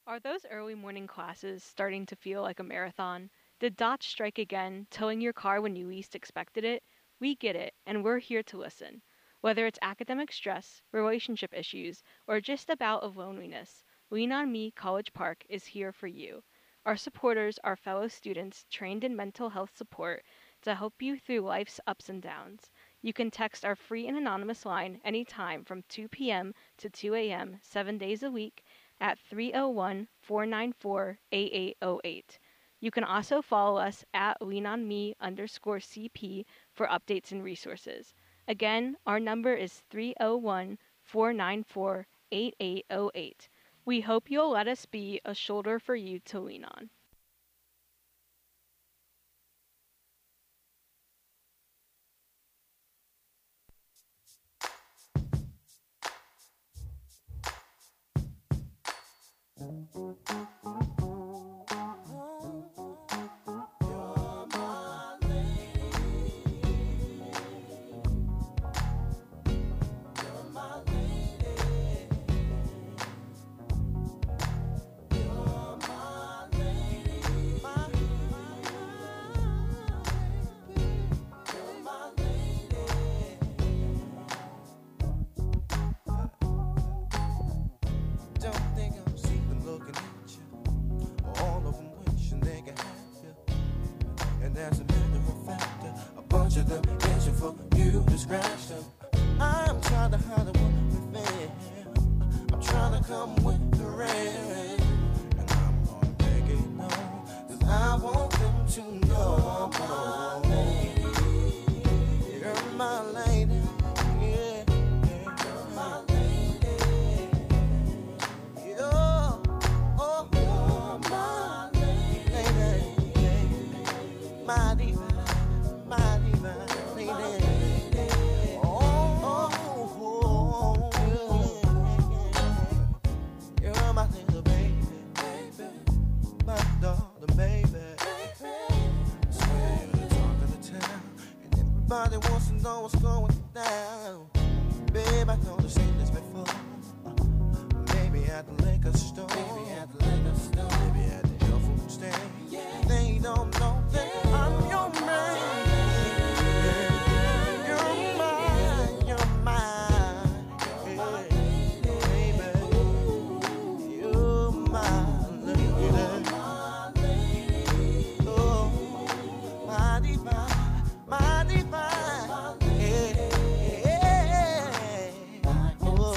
Are those early morning classes starting to feel like a marathon? Did dots strike again, towing your car when you least expected it? We get it, and we're here to listen. Whether it's academic stress, relationship issues, or just a bout of loneliness, Lean On Me College Park is here for you. Our supporters are fellow students trained in mental health support to help you through life's ups and downs. You can text our free and anonymous line anytime from 2 p.m. to 2 a.m., 7 days a week at 301 494 8808. You can also follow us at leanonme_CP for updates and resources. Again, our number is 301 494 8808. We hope you'll let us be a shoulder for you to lean on. Don't think I'm sleeping looking at you. All of them wishing they could have you. And as a matter of fact, a bunch of them itching for you to scratch them. I'm trying to hide the one with them. I'm trying to come with the rain. And I'm gonna make it known, 'cause I want them to know I'm my lady. You're my lady. Yeah. You're my lady. You're my lady. My diva, my diva, lady. You're my little baby, my darling baby. I swear you're the talk of the town, and everybody wants to know what's going down. Babe, I know they've seen this before. Maybe at the liquor store, maybe at the health food stand. They don't know that I'm your man. You're mine, you're mine, baby. You're my lady. Oh, my divine, my divine. Yeah. Oh,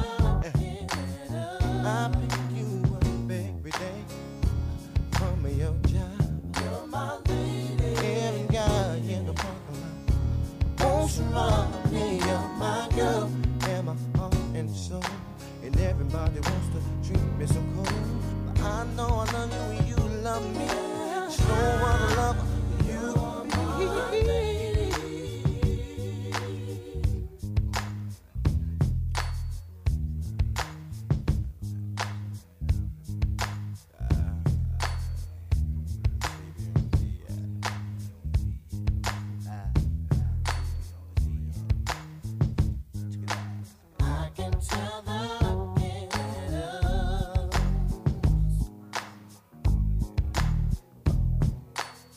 I pick you up every day from your job. You're my lady. Every guy in the parking lot wants to run me. You're my girl and my heart and soul. And everybody wants to treat me so cold. But I know I love you and you love me. There's no other lover but you. I can tell the kiddos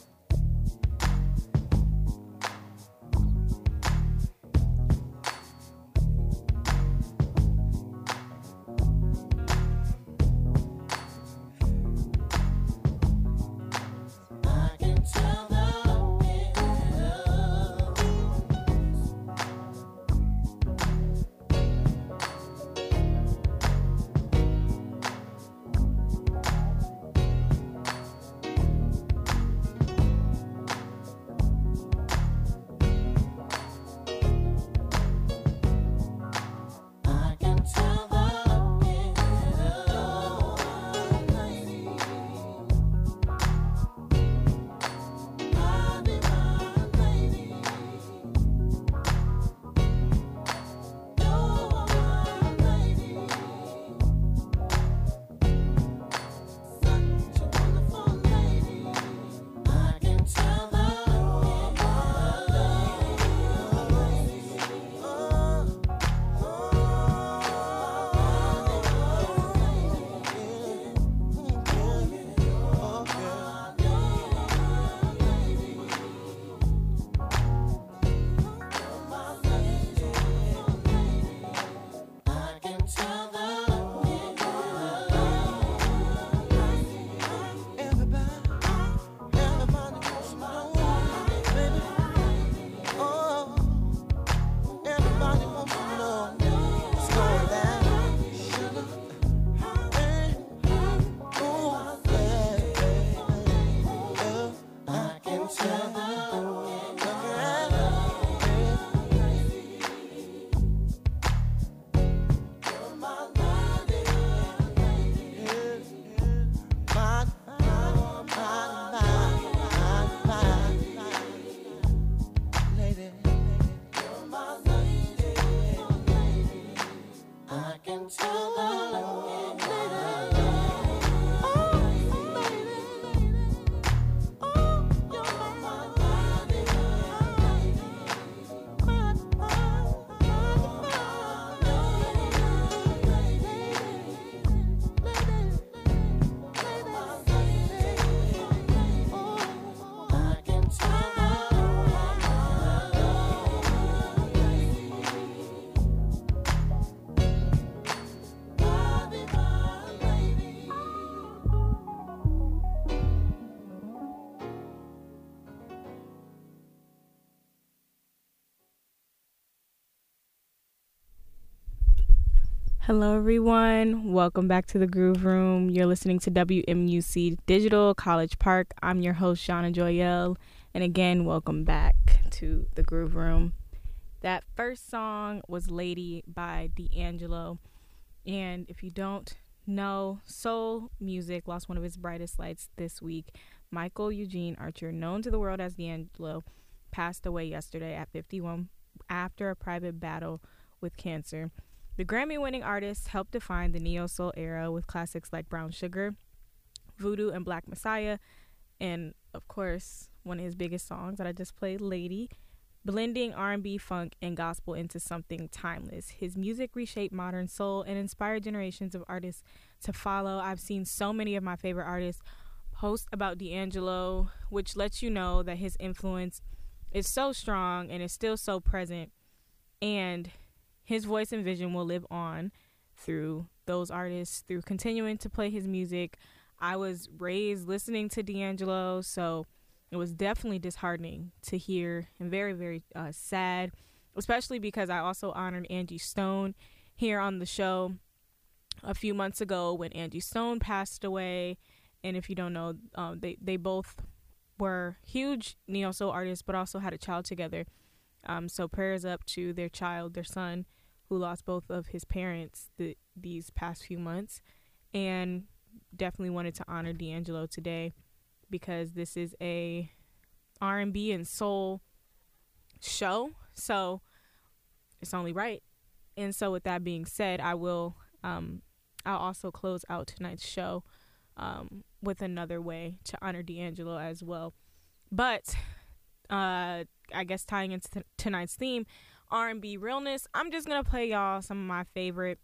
Hello, everyone. Welcome back to the Groove Room. You're listening to WMUC Digital College Park. I'm your host, Shauna Joyelle. And again, welcome back to the Groove Room. That first song was Lady by D'Angelo. And if you don't know, soul music lost one of its brightest lights this week. Michael Eugene Archer, known to the world as D'Angelo, passed away yesterday at 51 after a private battle with cancer. The Grammy-winning artist helped define the neo-soul era with classics like Brown Sugar, Voodoo, and Black Messiah, and, of course, one of his biggest songs that I just played, Lady, blending R&B, funk, and gospel into something timeless. His music reshaped modern soul and inspired generations of artists to follow. I've seen so many of my favorite artists post about D'Angelo, which lets you know that his influence is so strong and is still so present, and his voice and vision will live on through those artists, through continuing to play his music. I was raised listening to D'Angelo, so it was definitely disheartening to hear and very, very sad, especially because I also honored Angie Stone here on the show a few months ago when Angie Stone passed away. And if you don't know, they both were huge neo-soul artists, but also had a child together. So prayers up to their child, their son, who lost both of his parents these past few months. And definitely wanted to honor D'Angelo today because this is a R&B and soul show. So it's only right. And so with that being said, I'll also close out tonight's show with another way to honor D'Angelo as well. But I guess tying into tonight's theme, R&B realness, I'm just going to play y'all some of my favorite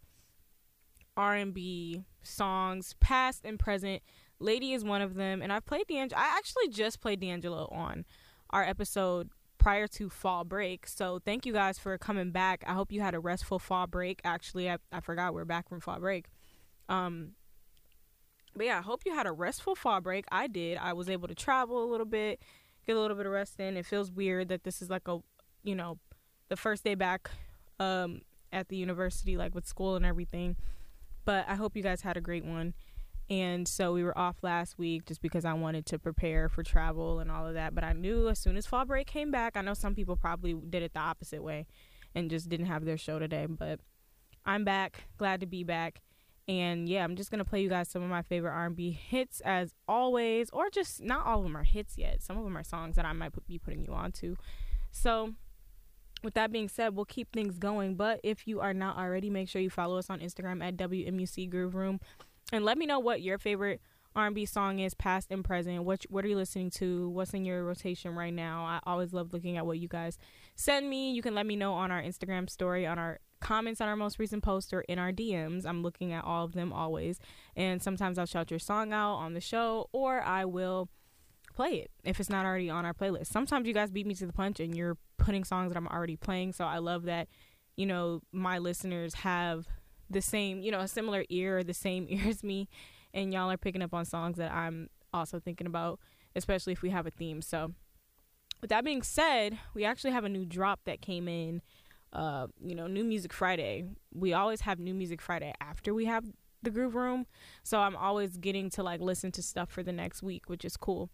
R&B songs, past and present. Lady is one of them, and I've played D'Angelo. I actually just played D'Angelo on our episode prior to fall break, so thank you guys for coming back. I hope you had a restful fall break. Actually, I forgot we're back from fall break. But yeah, I hope you had a restful fall break. I did. I was able to travel a little bit, get a little bit of rest in. It feels weird that this is like the first day back at the university, like with school and everything. But I hope you guys had a great one. And so we were off last week just because I wanted to prepare for travel and all of that. But I knew as soon as fall break came back, I know some people probably did it the opposite way and just didn't have their show today. But I'm back, glad to be back. And yeah, I'm just going to play you guys some of my favorite R&B hits as always, or just not all of them are hits yet. Some of them are songs that I might be putting you on to. So with that being said, we'll keep things going. But if you are not already, make sure you follow us on Instagram at WMUC Groove Room. And let me know what your favorite R&B song is, past and present. What are you listening to? What's in your rotation right now? I always love looking at what you guys send me. You can let me know on our Instagram story, on our comments on our most recent post, or in our DMs. I'm looking at all of them always. And sometimes I'll shout your song out on the show, or I will play it if it's not already on our playlist. Sometimes you guys beat me to the punch and you're putting songs that I'm already playing. So I love that, my listeners have the same, a similar ear or the same ear as me, and y'all are picking up on songs that I'm also thinking about, especially if we have a theme. So with that being said, we actually have a new drop that came in, New Music Friday. We always have New Music Friday after we have the Groove Room. So I'm always getting to listen to stuff for the next week, which is cool.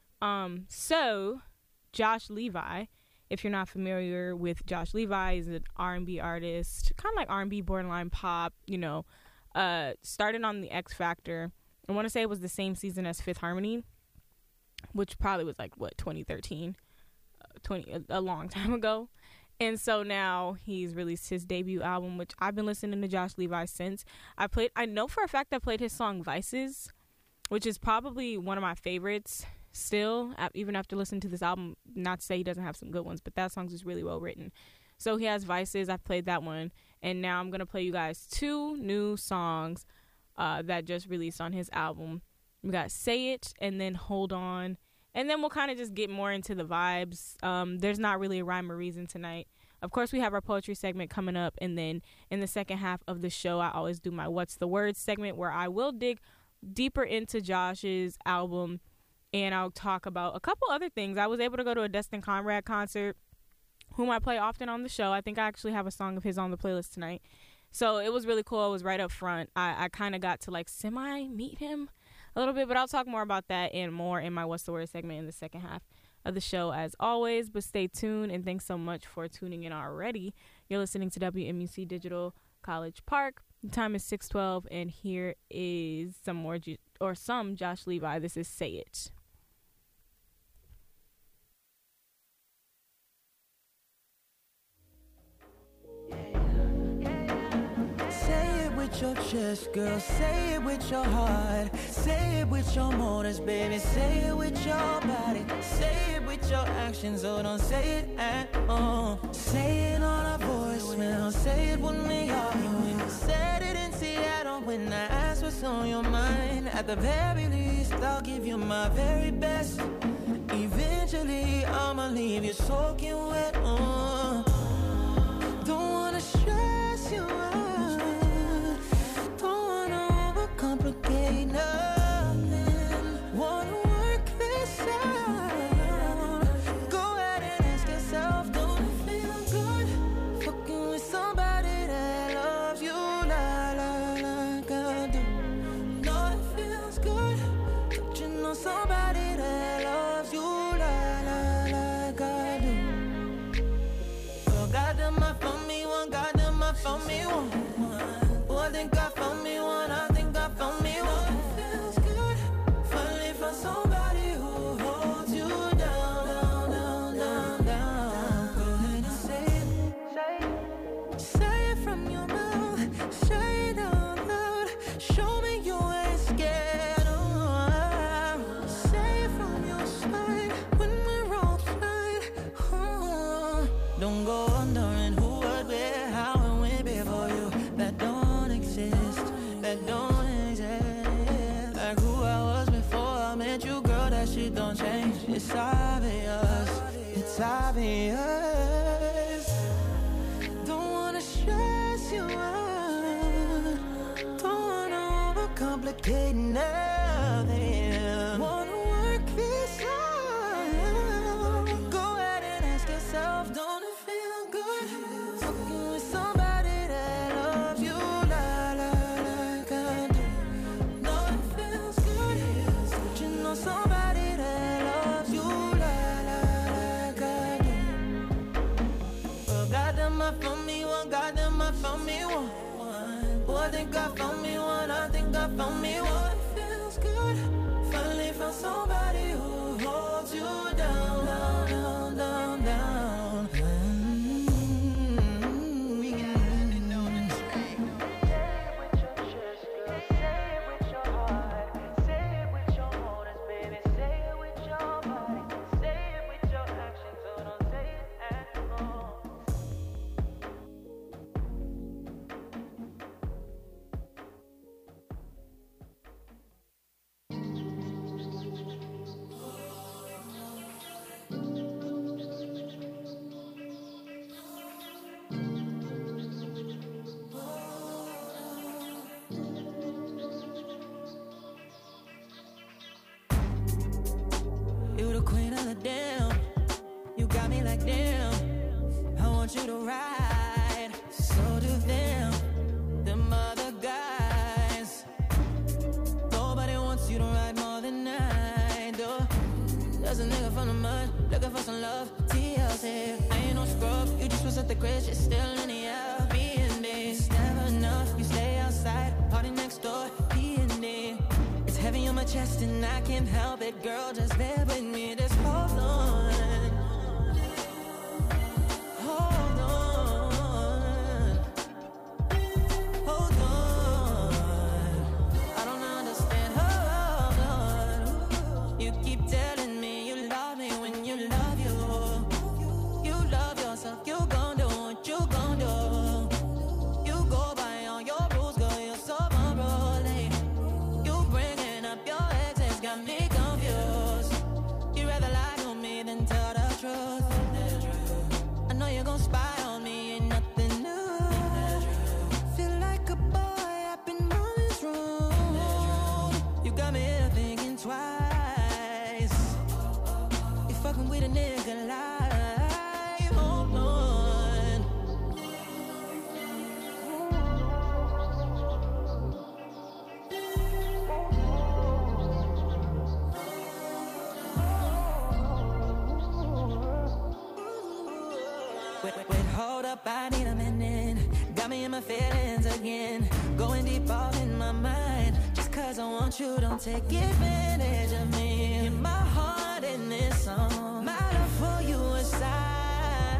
So Josh Levi, if you're not familiar with Josh Levi, is an R&B artist, kind of like R&B, borderline pop, started on the X Factor. I want to say it was the same season as Fifth Harmony, which probably was 2013, a long time ago. And so now he's released his debut album, which I've been listening to Josh Levi since. I know for a fact I played his song Vices, which is probably one of my favorites still, even after listening to this album. Not to say he doesn't have some good ones, but that song's just really well written. So he has Vices. I've played that one. And now I'm going to play you guys two new songs that just released on his album. We got Say It and then Hold On. And then we'll kind of just get more into the vibes. There's not really a rhyme or reason tonight. Of course, we have our poetry segment coming up. And then in the second half of the show, I always do my What's the Word segment, where I will dig deeper into Josh's album. And I'll talk about a couple other things. I was able to go to a Destin Conrad concert, whom I play often on the show. I think I actually have a song of his on the playlist tonight. So it was really cool. It was right up front. I kind of got to like semi-meet him a little bit, but I'll talk more about that and more in my What's the Word segment in the second half of the show as always. But stay tuned, and thanks so much for tuning in already. You're listening to WMUC Digital College Park. The time is 6:12, and here is some Josh Levi. This is Say It. Say it with your chest, girl. Say it with your heart. Say it with your motives, baby. Say it with your body. Say it with your actions. Oh, don't say it at all. Say it on a voicemail. Say it when we argue. Said it in Seattle when I asked what's on your mind. At the very least, I'll give you my very best. Eventually, I'ma leave you soaking wet. Don't wanna stress you out. Don't wanna overcomplicate nothing. Wanna work this out. Go ahead and ask yourself, don't it feel good? Fucking with somebody that loves you, like I do. No, it feels good. Touching on somebody that loves you, like I do. Well, goddamn, I found me one. Goddamn, I found me one. Oh, I think I found me one. I think I found me one. It feels good. Finally found somebody who holds you down, down, down, down, down. Go ahead and say it. Say it from your mouth. Say it out loud. Show me you ain't scared. Say it from your spine when we're all fine. Don't go wondering who, what, where, how, and when before you. That don't exist. That don't exist. Like who I was before I met you, girl. That shit don't change. It's obvious. It's obvious. Don't wanna stress you out. Don't wanna overcomplicate nothing. Wanna work this out. Go ahead and ask yourself, don't it feel good? Fucking with somebody that loves you, like I do. No, it feels good. Touching on somebody that loves you, like I do. Well, goddamn, I found me one. Goddamn, I found me one. Oh, I think I found me one. I think I found me one. It feels good. Finally found somebody who holds you down, down, down, down, down. We got it on the train. Say it with your chest, girl. Say it with your heart. Say it with your motives, baby. Say it with your body. Say it with your actions. So don't say it at all. You the queen of the damn. You got me like damn. I want you to ride. So do them other guys. Nobody wants you to ride more than I do. There's a nigga from the mud looking for some love. TLC, I ain't no scrub. You just was at the crib, shit still in the air. B&B, it's never enough. You stay outside, party next door. B&D, it's heavy on my chest and I can't help it. Girl, just bear with me. Just hold on. Hold on. Hold on. I don't understand. Hold on. You keep telling me you love me when you love you. You love yourself. You gon' do what you gon' do. You go by all your rules, girl. You're so unruly. You bringing up your exes got me confused. You rather lie to me than my feelings again. Going deep all in my mind. Just cause I want you, don't take advantage of me. You're my heart in this song. My love for you aside.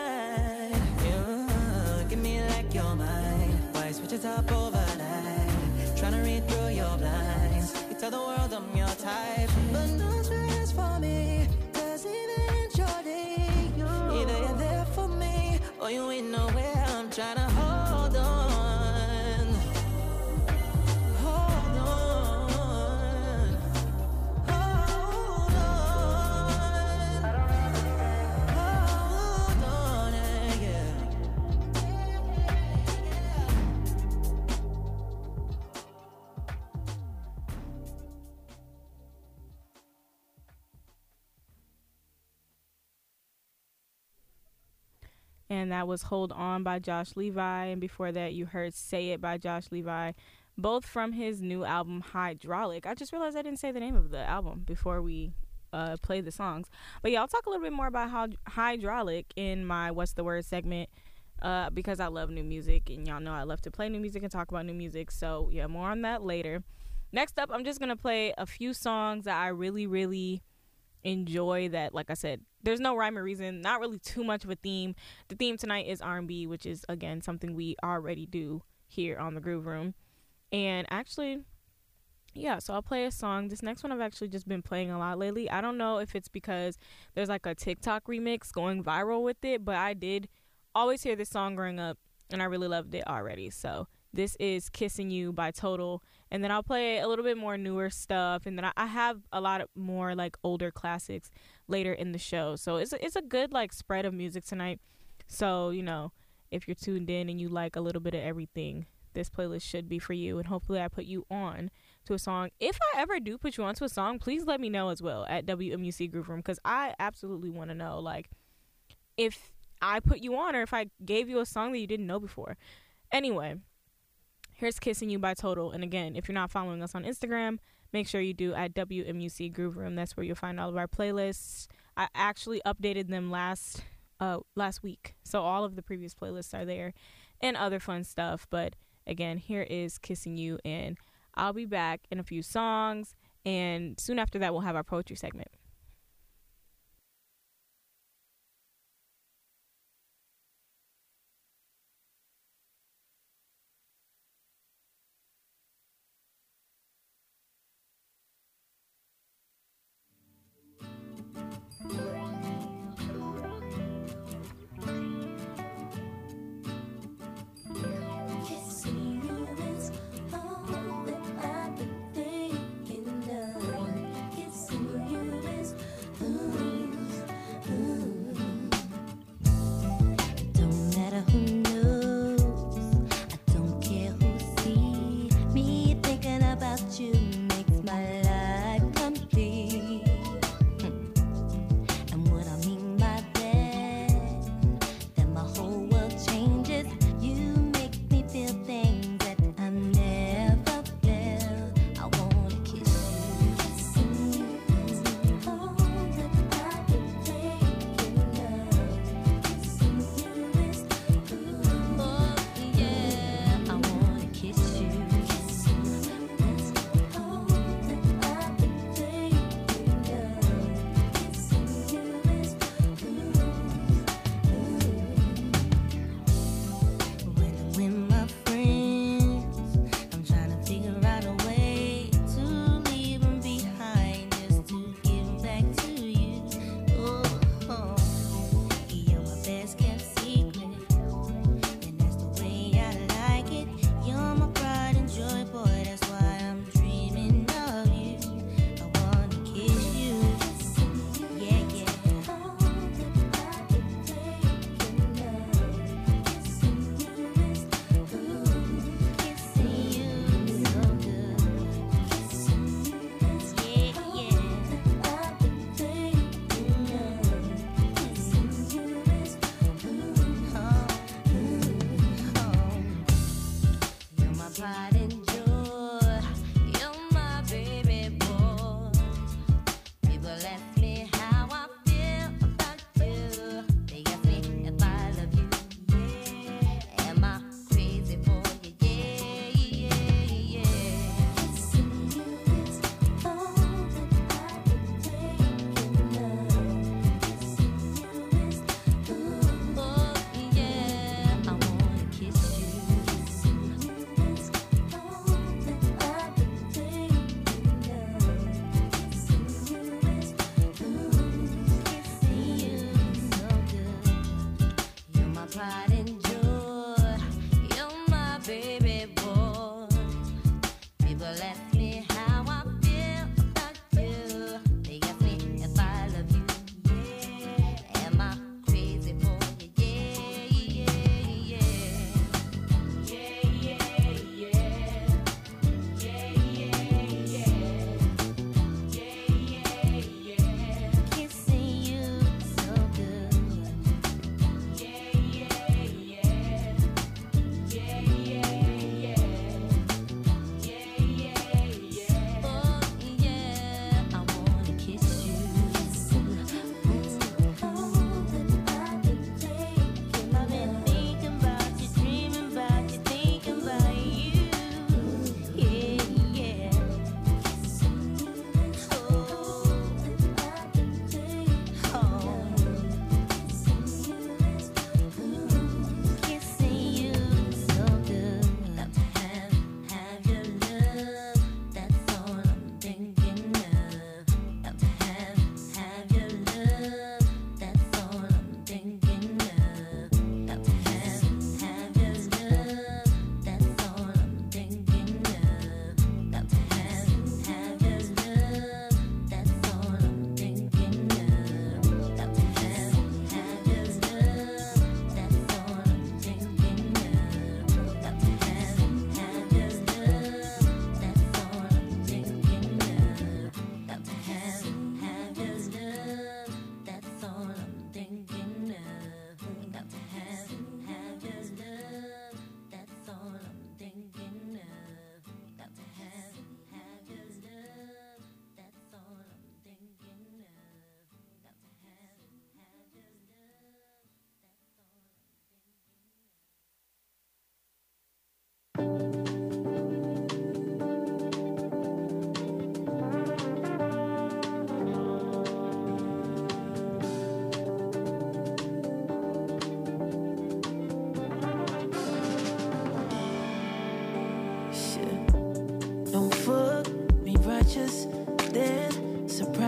You give me like you're mine. Why switch it up overnight? Trying to read through your blinds. You tell the world I'm your type. But no stress for me. Cause even in your day, either you're there for me or you ain't nowhere. I'm trying to hold on. Hold on. Hold on. Hold on, yeah. And that was Hold On by Josh Levi. And before that, you heard Say It by Josh Levi, both from his new album, Hydraulic. I just realized I didn't say the name of the album before we played the songs. But yeah, I'll talk a little bit more about Hydraulic in my What's the Word segment because I love new music. And y'all know I love to play new music and talk about new music. So yeah, more on that later. Next up, I'm just going to play a few songs that I really, really enjoy that, like I said, there's no rhyme or reason, not really too much of a theme. The theme tonight is R&B, which is, again, something we already do here on the Groove Room. And actually, yeah, so I'll play a song. This next one I've actually just been playing a lot lately. I don't know if it's because there's like a TikTok remix going viral with it, but I did always hear this song growing up, and I really loved it already. So this is Kissing You by Total. And then I'll play a little bit more newer stuff. And then I have a lot of more like older classics later in the show. So it's a good like spread of music tonight. So, you know, if you're tuned in and you like a little bit of everything, this playlist should be for you. And hopefully I put you on to a song. If I ever do put you on to a song, please let me know as well at WMUC Groove Room. Because I absolutely want to know, like, if I put you on or if I gave you a song that you didn't know before. Anyway, here's Kissing You by Total. And again, if you're not following us on Instagram, make sure you do at WMUC Groove Room. That's where you'll find all of our playlists. I actually updated them last week. So all of the previous playlists are there and other fun stuff. But again, here is Kissing You. And I'll be back in a few songs. And soon after that, we'll have our poetry segment. Kissing you is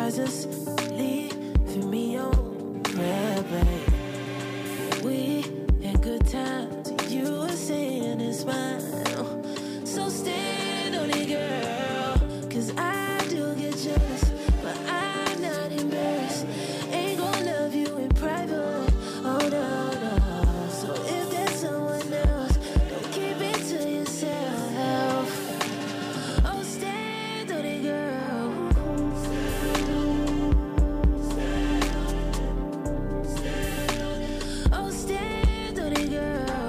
surprises, leaving me on red, babe. We had good times, you were saying it's mine. So stand on it, girl, 'cause I do get jealous, but I'm not embarrassed. Ain't gonna love you in private, oh no, no. So if there's someone else, don't keep it to yourself. Oh, stand on it, girl. Oh, stand on it, girl.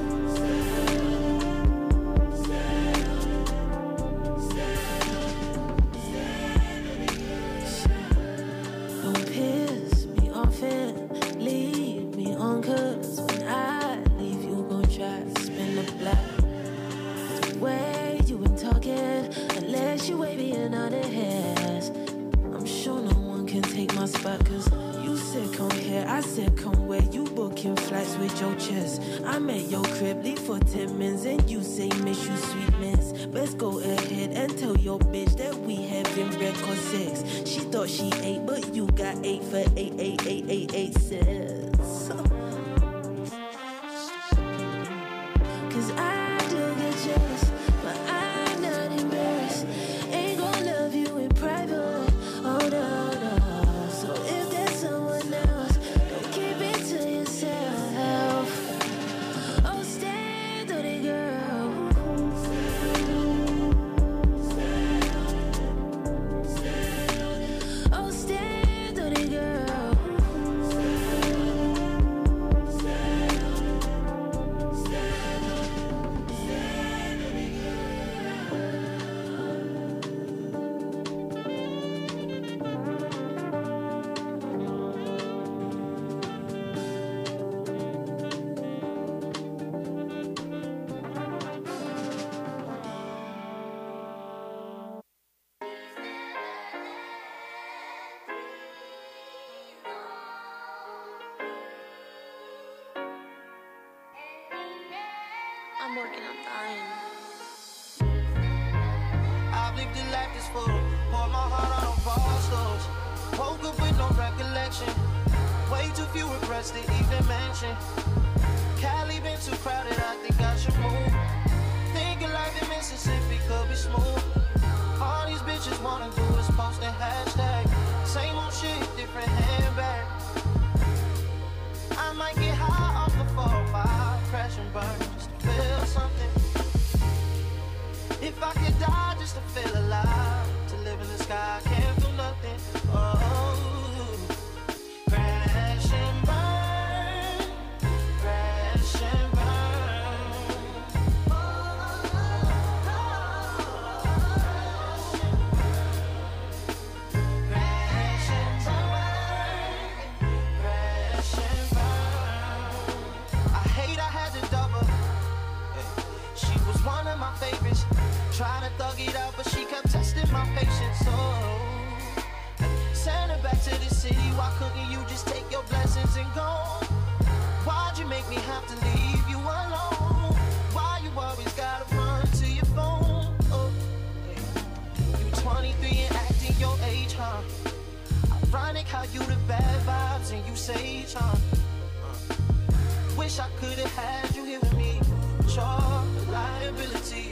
Don't piss me off and leave me on, 'cause when I leave, you gon' try to spin the block. The way you been talking, unless you wavy another hands, I'm sure no one can take my spot, 'cause you said come here, I said come where. You booking flights with your chest. I'm at your crib, leave for 10 minutes, and you say miss you sweetness. Let's go ahead and tell your bitch that we having record sex. She thought she ate, but you got 8 for 8 cents. 'Cause I do get jealous, but I'm not embarrassed. Ain't gonna love you in private, oh no, no. So if there's someone else, don't keep it to yourself. Oh, stand on it, girl. Oh, stand on it, girl. I'm working on dying. I've lived a life that's full, poured my heart out on false doors. Woke up with no recollection, way too few regrets to even mention. Cali been too crowded, I think I should move. Thinking life in Mississippi could be smooth. All these bitches wanna do is post a hashtag. Same old shit, different handbag. I might get high off the 4-5, crash and burn just to feel something. If I could die just to feel alive, to live in the sky, I can't feel nothing. Oh, crash and burn, crash and burn. Crash and burn, crash and burn. I hate I had to double. She was one of my favorites. Trying to thug it out, but she kept testing my patience. So send her back to the city. Why couldn't you just take your blessings and go? Why'd you make me have to leave you alone? Why you always gotta run to your phone? Oh, you 23 and acting your age, huh? Ironic how you the bad vibes and you sage, huh? Wish I could've had you here with me. Your liability,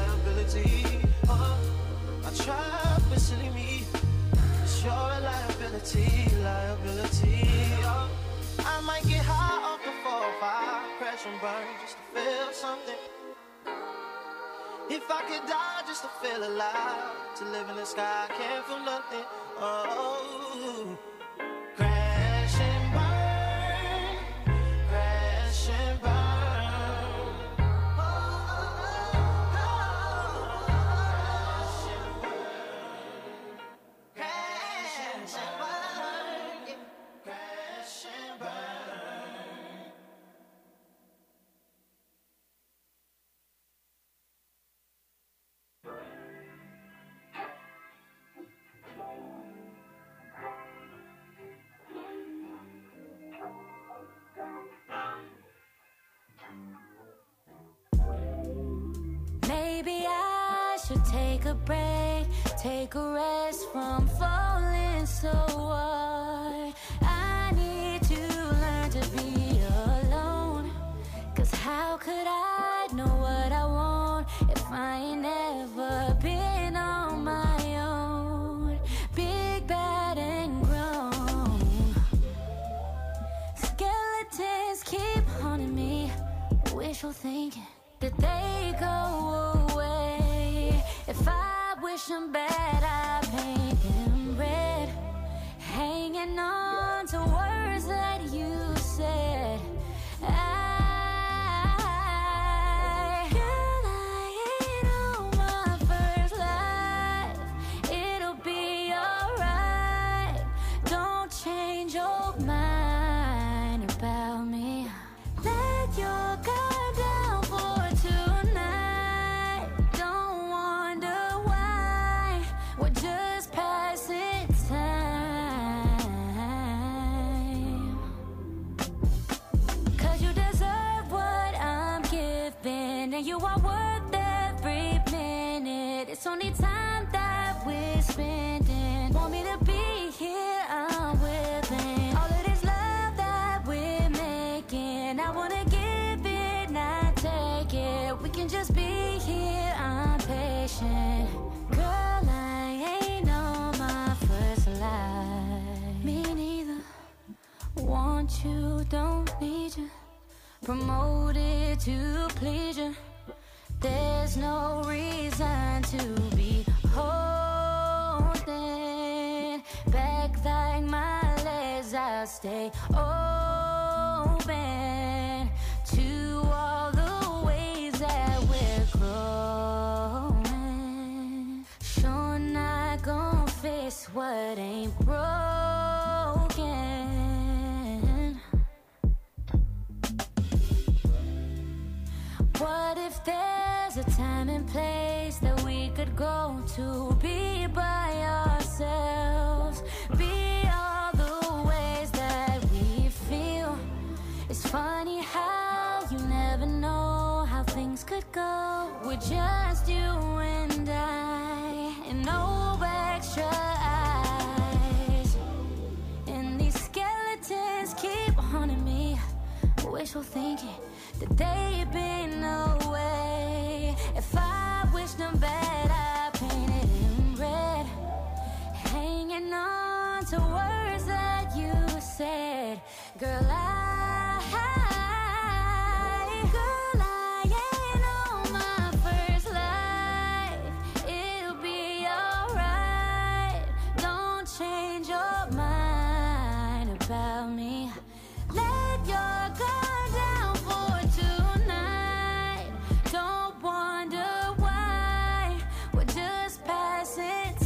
I tried whistling me. It's your liability, I might get high off the 4-5, crash and burn just to feel something. If I could die just to feel alive, to live in the sky, I can't feel nothing. Oh, crash and burn, crash and burn. Maybe I should take a break, take a rest from falling so hard. I need to learn to be alone. Cause how could I know what I want if I ain't never been on my own? Big, bad, and grown. Skeletons keep haunting me. Wishful thinking that they go away. If I wish them bad, I paint them red. Hanging on to words that you said. Girl, I ain't on my first life. It'll be alright. Don't change your mind about me. Let your guard down for tonight. Don't wonder why. We're just passing time. Cause you deserve what I'm giving, and you are worth every minute. It's only time that we're spending. Want me to be here, I'm willing. All of this love that we're making, I wanna give it, not take it. We can just be here, I'm patient. Girl, I ain't on my first life. Me neither. Want you, don't need you. Promoted to please you. There's no reason to be holding back like my legs. I'll stay open to all the ways that we're growing. Sure not gon' fix what ain't broken. What if there's a time and place that we could go to be by ourselves? Be all the ways that we feel. It's funny how you never know how things could go with just you and I, and no extra eyes. And these skeletons keep haunting me. Wishful thinking that they've been away. If I wish them bad, I painted in red. Hanging on to words that you said. Girl, Girl, I ain't on my first life. It'll be alright. Don't change your mind about me. Let your guard down for tonight. Don't wonder why. We're just passing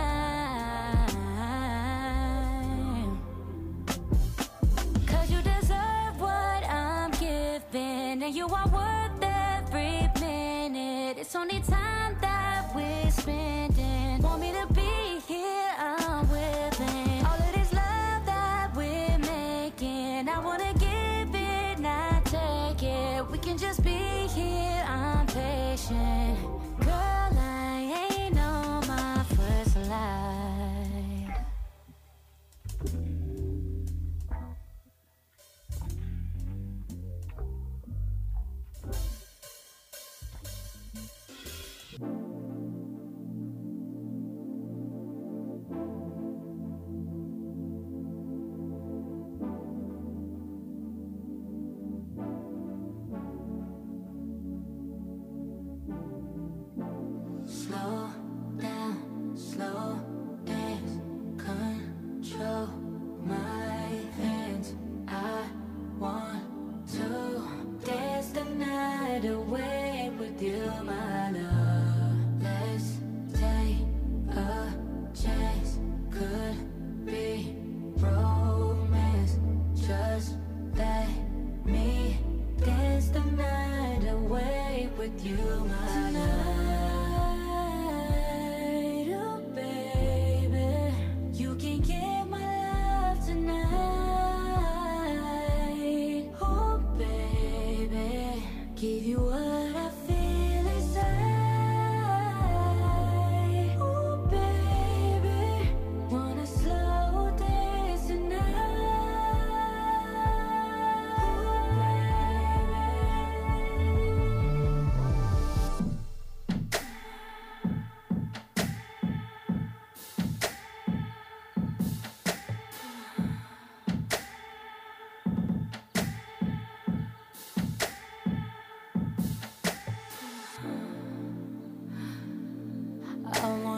time. Cause you deserve what I'm giving, and you are worth every minute. It's only time that we're spending. Want me to be here, I'm willing. All of this love that we're making, I wanna give it, not take it. We can just be here, I'm patient. Girl, I ain't on my first life.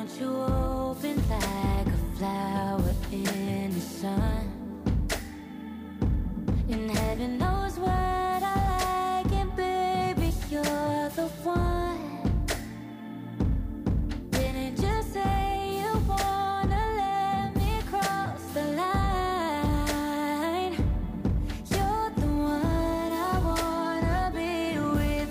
want you open like a flower in the sun. And heaven knows what I like, and baby, you're the one. Didn't just say you wanna let me cross the line. You're the one I wanna be with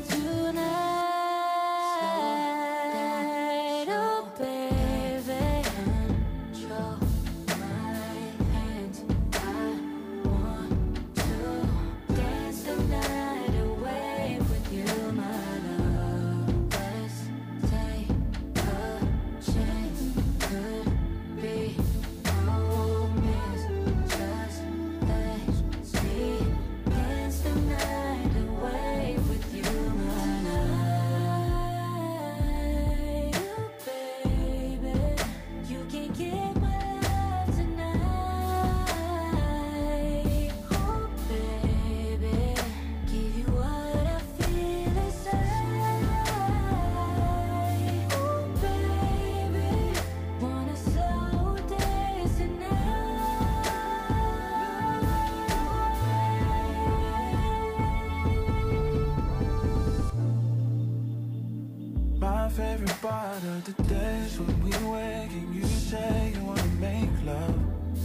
tonight. Oh baby, control my hands. I want to dance the night away with you, my love. Let's take a chance. Could be romance. Just let's see. Dance the night away with you, my love. Baby, you can get my love tonight. Oh baby, give you what I feel inside. Oh baby, wanna slow dance tonight. My favorite part of the days when we wake and you say you wanna make love.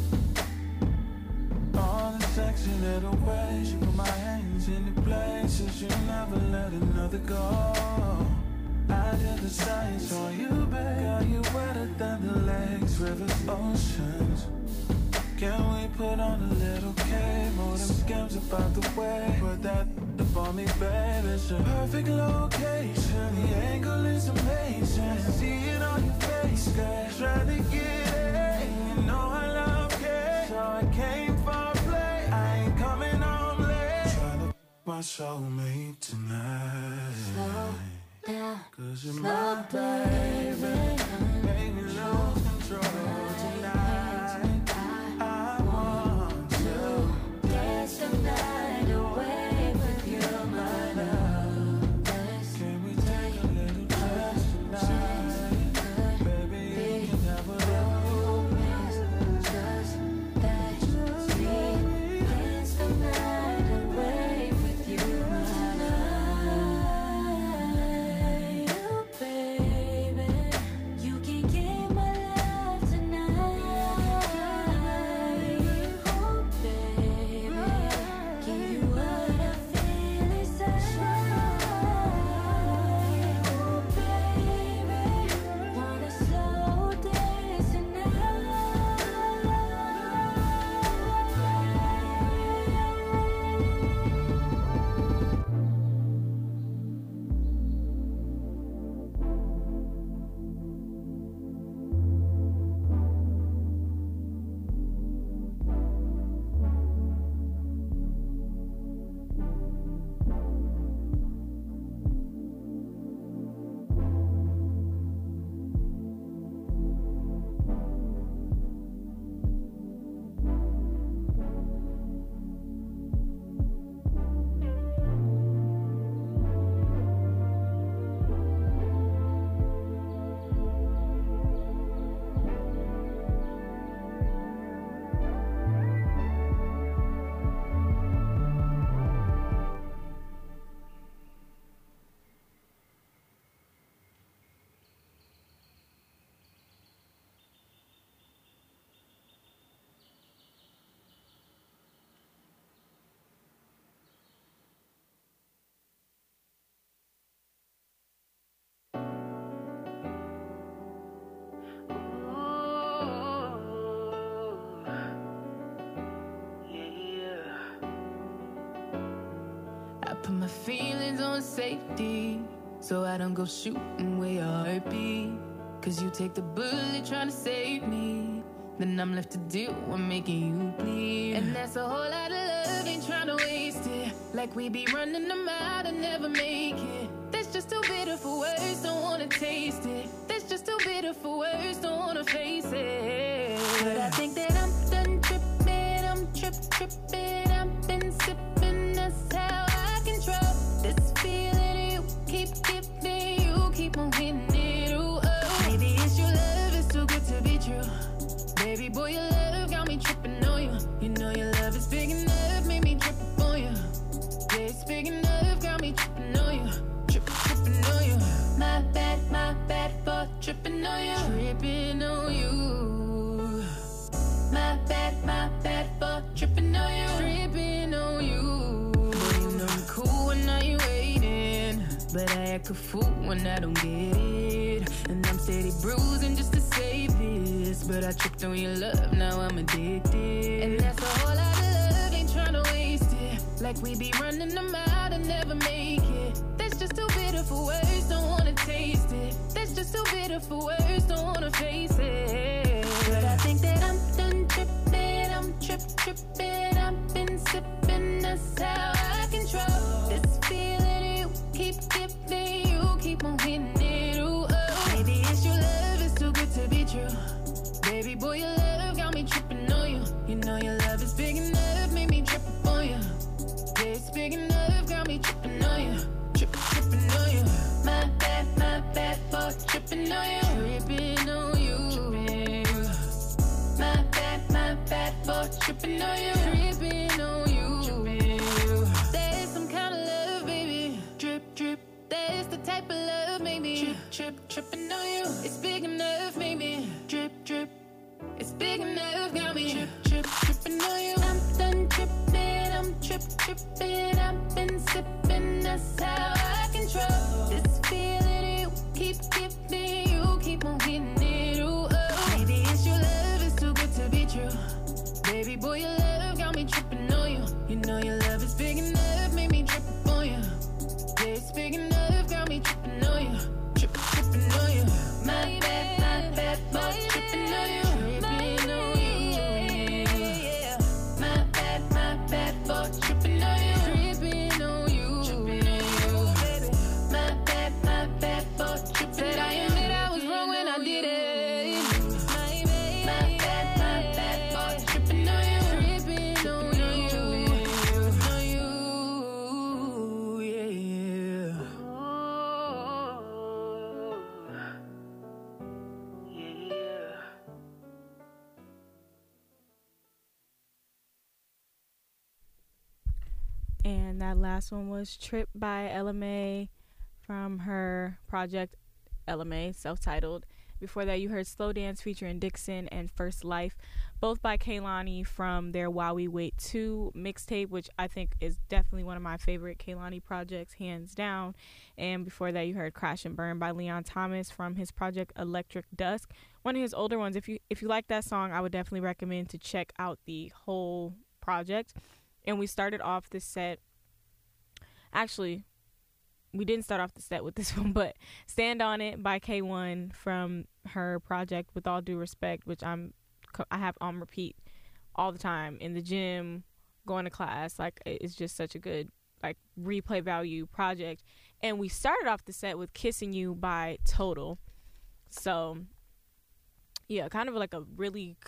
All the sexy little ways you put my hands into places you never let another go. I did the science on you, babe. Girl, you wetter than the lakes, rivers, oceans. Can we put on a little cake? More them scams about the way. Put that up on me, baby. It's a perfect location. The angle is amazing. See it on your face, girl. Trying to get it. You know I love cake, so I came for play. I ain't coming home late. Trying to my soulmate tonight. Slow down, 'Cause you're slow my baby. Make me lose control tonight. I want to dance the night away with you, my love. Let's Can we take a little chance tonight? Baby, you can have a romance. Just let's see. Dance the night away with you, my love. Oh baby, you can get my love tonight. Oh baby, give you what I feel inside. Oh baby, wanna slow dance I put my feelings on safety, so I don't go shooting where your heart beat. Cause you take the bullet trying to save me, then I'm left to deal with making you bleed. And that's a whole lot of love, ain't trying to waste it. Like we be running them out and never make it. That's just too bitter for words, don't wanna taste it. That's just too bitter for words, don't wanna face it. But I think that I'm done tripping, I'm tripping. I've been sipping, that's how I control this feeling you keep giving, you keep on hitting it. Ooh, oh. Maybe it's your love. a fool when I don't get it. And I'm steady bruising just to save this. But I tripped on your love, now I'm addicted. And that's a whole lot of love, ain't tryna waste it. Like we be running them out and never make it. That's just too bitter for words, don't wanna taste it. That's just too bitter for words, don't wanna face it. But I think that I'm done tripping, I'm tripping. I've been sipping, that's how I control this feeling you keep giving. You keep on hitting it, ooh, oh. Maybe it's your love, it's too good to be true. Baby boy, your love got me tripping on you. You know your love is big enough, made me trip up on you. Yeah, it's big enough, got me tripping on you. Tripping on you. My bad for tripping on you. Tripping on you. My bad for tripping on you. Tripping on you. There's some kind of love, baby. Drip. There's the type of love, maybe. Tripping on you. It's big enough, maybe. Drip. It's big enough, got me. Tripping on you. I'm done tripping, I'm tripping. I've been sipping, that's how I control this feeling you keep giving. You keep on hitting it, ooh, oh. Maybe it's your love, it's too good to be true. Baby boy, your love got me tripping on you. You know your love is big enough, made me trip up on you. Yeah, it's big enough, got me tripping on you. Tripping on you. My bad for tripping on you. Tripping on you. My bad for tripping on you. Tripping on you. Baby. My bad for tripping on you. Said I admit I was wrong when I did it. My bad for tripping on you. Tripping on you. Yeah. And that last one was Trip by LMA from her project LMA, self-titled. Before that, you heard Slow Dance featuring Dixon and First Life, both by Kehlani from their While We Wait 2 mixtape, which I think is definitely one of my favorite Kehlani projects, hands down. And before that, you heard Crash and Burn by Leon Thomas from his project Electric Dusk, one of his older ones. If you like that song, I would definitely recommend to check out the whole project. And we started off this set. Actually, we didn't start off the set with this one, but Stand On It by K1 from her project With All Due Respect, which I have on repeat all the time in the gym, going to class. Like, it's just such a good, like, replay value project. And we started off the set with Kissing You by Total. So, yeah, kind of like a really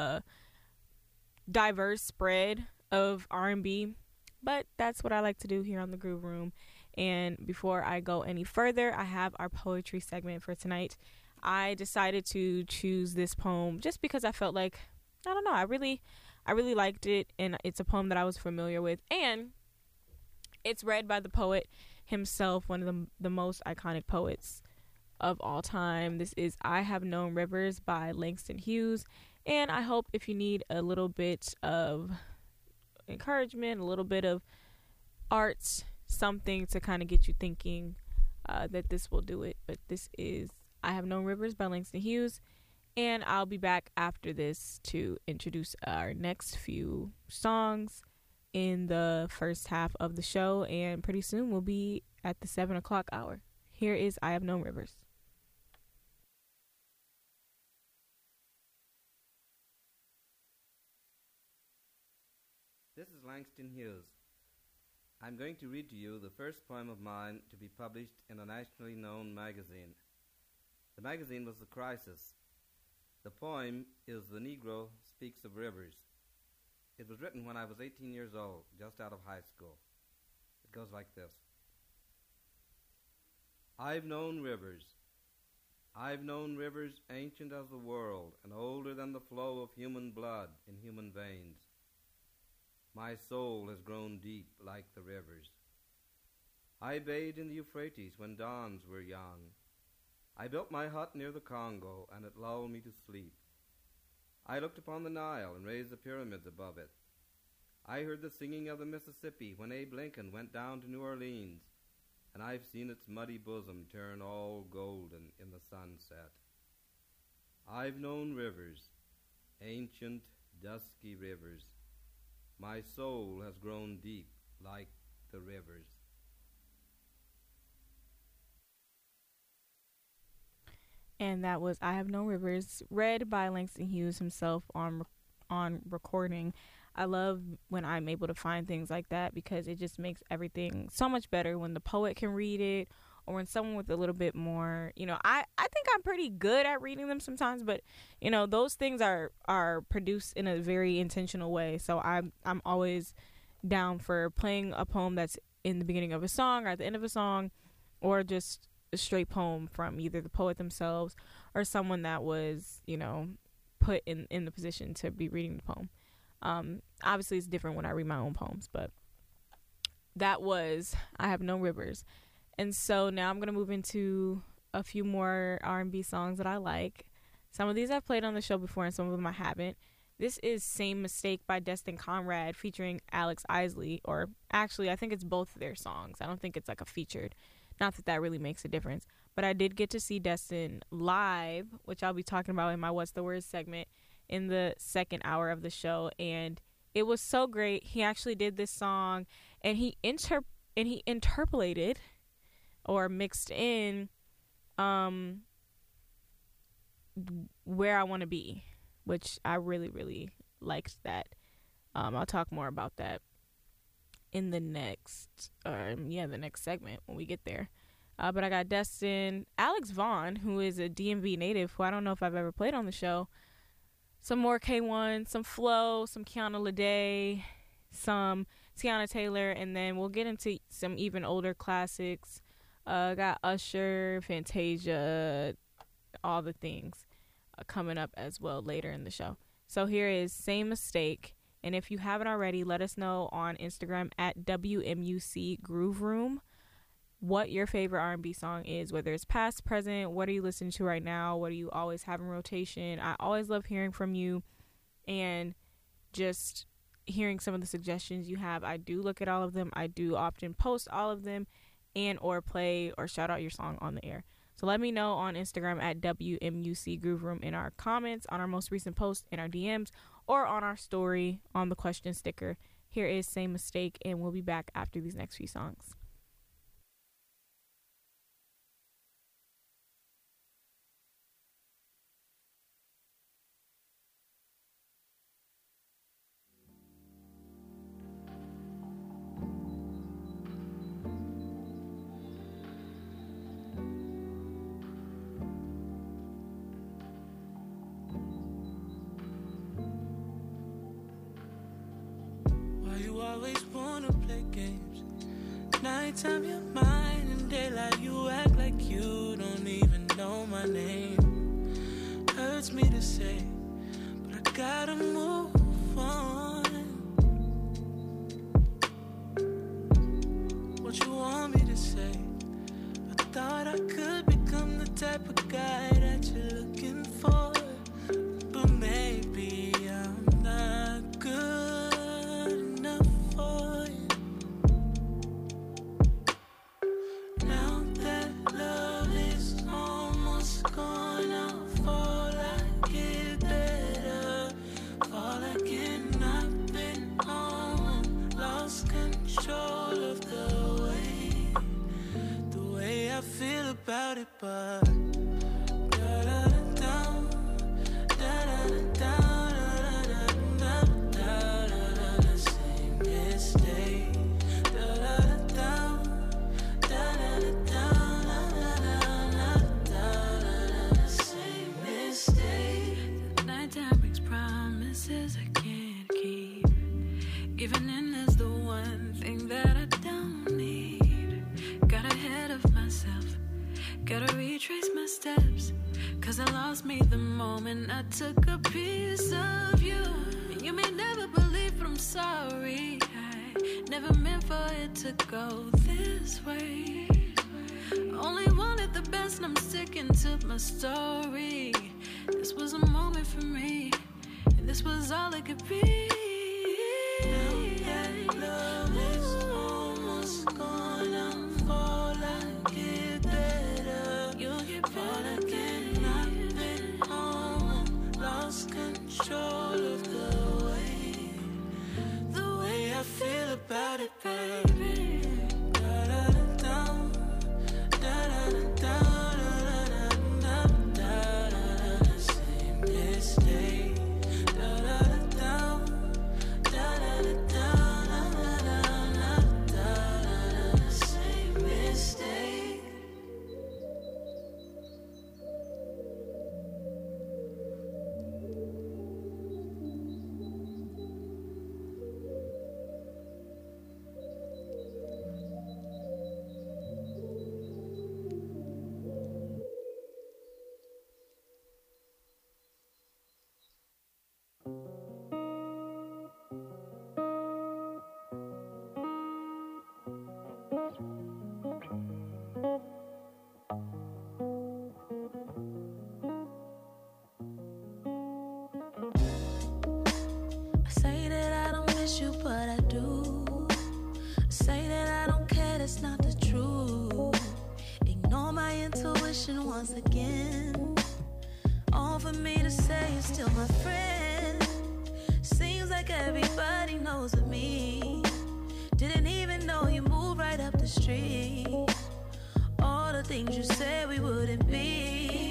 diverse spread of R&B, but that's what I like to do here on the Groove Room. And before I go any further, I have our poetry segment for tonight. I decided to choose this poem just because I felt like, I don't know, I really liked it, and it's a poem that I was familiar with, and it's read by the poet himself, one of the most iconic poets of all time. This is I Have Known Rivers by Langston Hughes, and I hope if you need a little bit of encouragement, a little bit of art, something to kind of get you thinking, that this will do it. But this is I Have Known Rivers by Langston Hughes, and I'll be back after this to introduce our next few songs in the first half of the show, and pretty soon we'll be at the 7 o'clock hour. Here is I Have Known Rivers. This is Langston Hughes. I'm going to read to you the first poem of mine to be published in a nationally known magazine. The magazine was The Crisis. The poem is The Negro Speaks of Rivers. It was written when I was 18 years old, just out of high school. It goes like this. I've known rivers. I've known rivers ancient as the world and older than the flow of human blood in human veins. My soul has grown deep like the rivers. I bathed in the Euphrates when dawns were young. I built my hut near the Congo, and it lulled me to sleep. I looked upon the Nile and raised the pyramids above it. I heard the singing of the Mississippi when Abe Lincoln went down to New Orleans. and I've seen its muddy bosom turn all golden in the sunset. I've known rivers, ancient, dusky rivers. My soul has grown deep like the rivers. And that was I Have No Rivers, read by Langston Hughes himself on recording. I love when I'm able to find things like that because it just makes everything so much better when the poet can read it, or when someone with a little bit more, I think I'm pretty good at reading them sometimes, but those things are produced in a very intentional way. So I'm always down for playing a poem that's in the beginning of a song or at the end of a song, or just a straight poem from either the poet themselves or someone that was, put in the position to be reading the poem. Obviously it's different when I read my own poems, but that was I Have No Rivers. And so now I'm going to move into a few more R&B songs that I like. Some of these I've played on the show before and some of them I haven't. This is Same Mistake by Destin Conrad featuring Alex Isley, or actually I think it's both of their songs. I don't think it's like a featured. Not that really makes a difference. But I did get to see Destin live, which I'll be talking about in my What's the Word segment in the second hour of the show. And it was so great. He actually did this song and he interpolated or mixed in Where I Want to Be, which I really, really liked that. I'll talk more about that in the next segment when we get there. But I got Destin, Alex Vaughn, who is a DMV native, who I don't know if I've ever played on the show. Some more K1, some Flo, some Kiana Lede, some Tiana Taylor, and then we'll get into some even older classics. Got Usher, Fantasia, all the things coming up as well later in the show. So here is Same Mistake. And if you haven't already, let us know on Instagram at WMUC Groove Room what your favorite R&B song is, whether it's past, present, what are you listening to right now, what do you always have in rotation. I always love hearing from you and just hearing some of the suggestions you have. I do look at all of them. I do often post all of them and or play or shout out your song on the air. So let me know on Instagram at WMUC Groove Room in our comments, on our most recent post, in our DMs, or on our story on the question sticker. Here is Same Mistake, and we'll be back after these next few songs. Always wanna play games. Nighttime you're mine, and daylight you act like you don't even know my name. Hurts me to say, but I gotta move on. What you want me to say? I thought I could become the type of guy that you're looking for, but maybe I'm not good. About it, but same mistake. Same mistake. The nighttime brings promises I can't keep. Evening is the one thing that I don't need. Got ahead of myself. Gotta retrace my steps, 'cause I lost me the moment I took a piece of you. And you may never believe, but I'm sorry. I never meant for it to go this way. Only wanted the best and I'm sticking to my story. This was a moment for me, and this was all it could be. Now that love is almost gone, I'm falling. question once again. All for me to say you're still my friend. Seems like everybody knows of me. Didn't even know you moved right up the street. All the things you said we wouldn't be.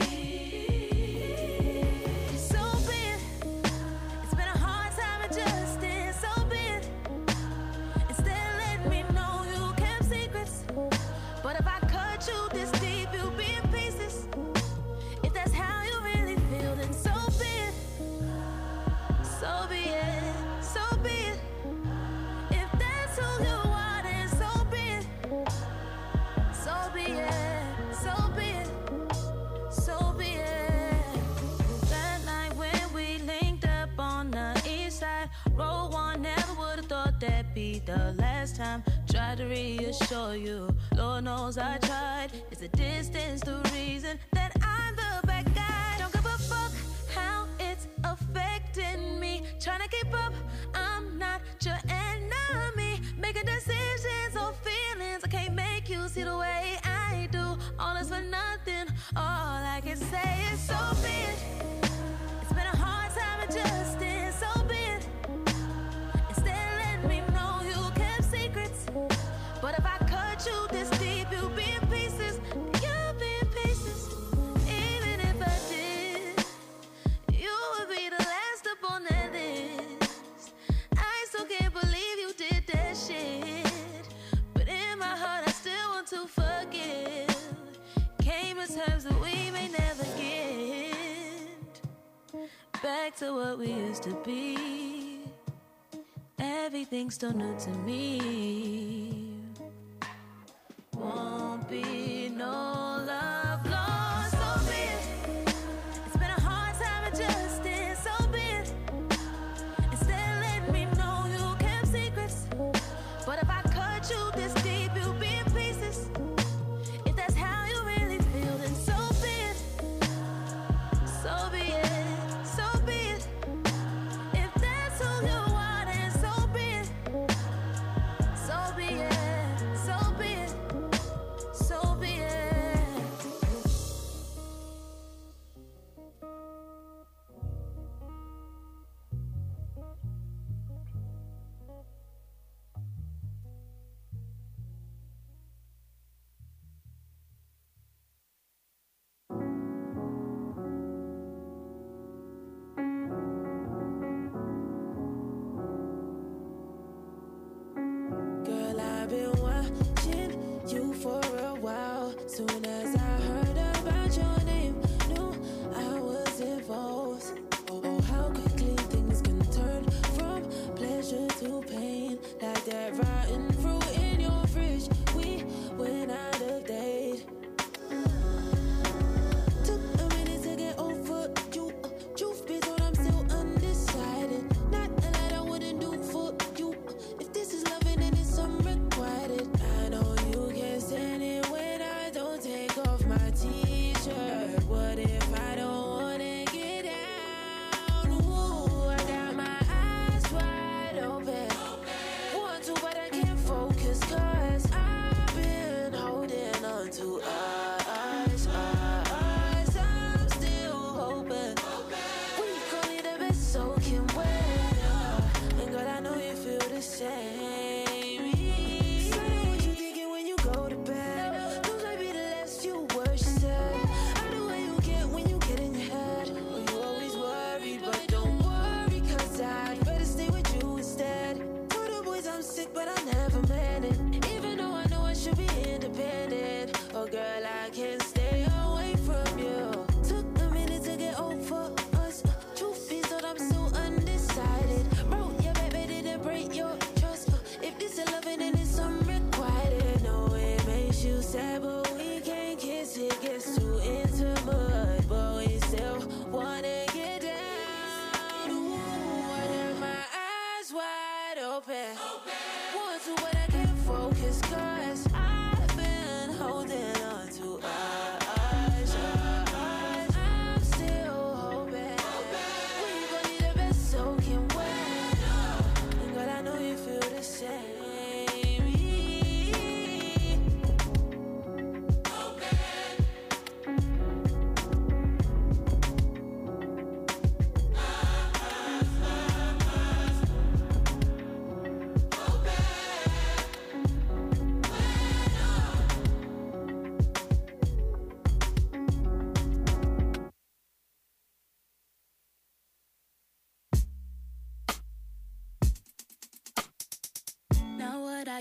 So been, it's been a hard time adjusting. So been, instead of letting me know you kept secrets. But if I cut you this deep, you'll be in pieces. If that's how you really feel, then so be it. So be it, so be it. If that's who you are, then so be it. So be it, so be it, so be it. That night when we linked up on the east side, road one, never would've thought that'd be the last time. Tried to reassure you, Lord knows I tried. It's the distance, the reason that I'm the bad guy. Don't give a fuck how it's affecting me. Trying to keep up, I'm not your enemy. Making decisions or feelings, I can't make you see the way I do. All is for nothing, all I can say is so be it. It's been a hard time adjusting, so be it. Instead of letting me know you kept secrets. But if I cut you this deep, you'll be in pieces. You'll be in pieces. Even if I did, you would be the last up on that list. I still can't believe you did that shit. But in my heart, I still want to forgive. Came to terms that we may never get back to what we used to be. Everything's still new to me. Won't be no love lost, so be it. It's been a hard time adjusting, so be it. Instead of letting me know you kept secrets. But if I cut you this deep, you'll be in pieces. If that's how you really feel, then so be it. So be it, so be it. If that's who you are, then so be it. So be it, so be it. So be it. Girl, I've been watching you for a while. Soon as I heard about your name, knew I was involved. Oh, how quickly things can turn from pleasure to pain. Like that rotten fruit in your fridge. We went out of date. Took a minute to get over you. Truth be told, I'm still undecided. Not a lot I wouldn't do for you. If this is loving, then it's unrequited. I know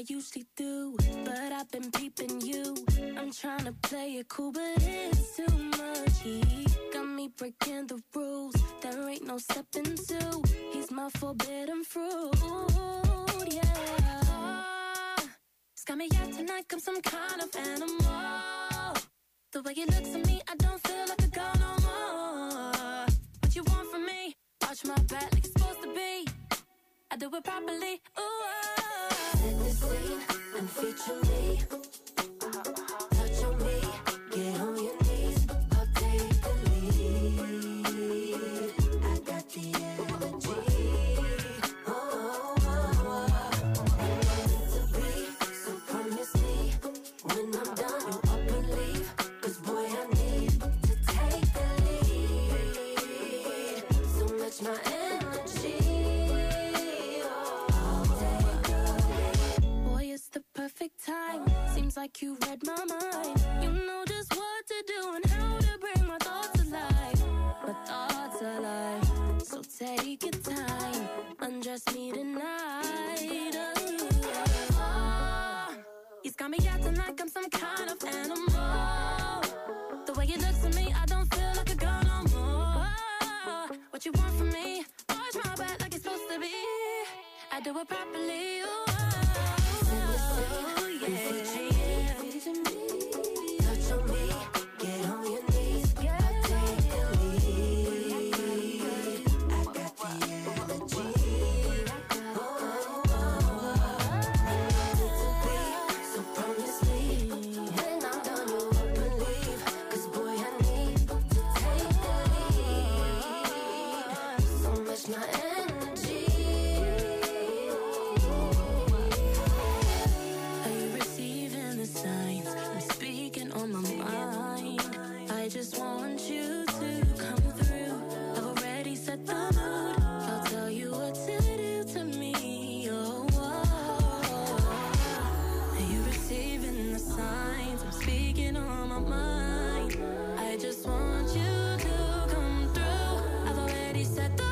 I usually do, but I've been peeping you. I'm trying to play it cool, but it's too much. He got me breaking the rules. There ain't no stepping to. He's my forbidden fruit, yeah. It's got me acting like I'm some kind of animal. The way he looks at me, I don't feel like a girl no more. What you want from me? Watch my back like it's supposed to be. I do it properly, ooh. Set the scene and feature me. Touch on me, get on your knees. I'll take the lead. I got the energy. Oh, oh, oh, oh. I'm meant to be, so promise me. When I'm done, you up and leave. 'Cause boy, I need to take the lead. So much my energy. The perfect time. Seems like you read my mind. You know just what to do and how to bring my thoughts alive. My thoughts alive. So take your time. Undress me tonight. He's got me acting like I'm some kind of animal. The way he looks at me, I don't feel like a girl no more. What you want from me? Watch my back like it's supposed to be. I do it properly. Ooh. Touch on me, get on your knees. I'll take the lead. I got the energy. Oh, oh, oh, oh. I'm meant to be, so promise me. When I'm done, you up and leave. 'Cause boy, I need to take the lead. So much my energy. Signs, I'm speaking on my mind. I just want you to come through. I've already set the mood. I'll tell you what to do to me. Oh, are you receiving the signs? I'm speaking on my mind. I just want you to come through. I've already set the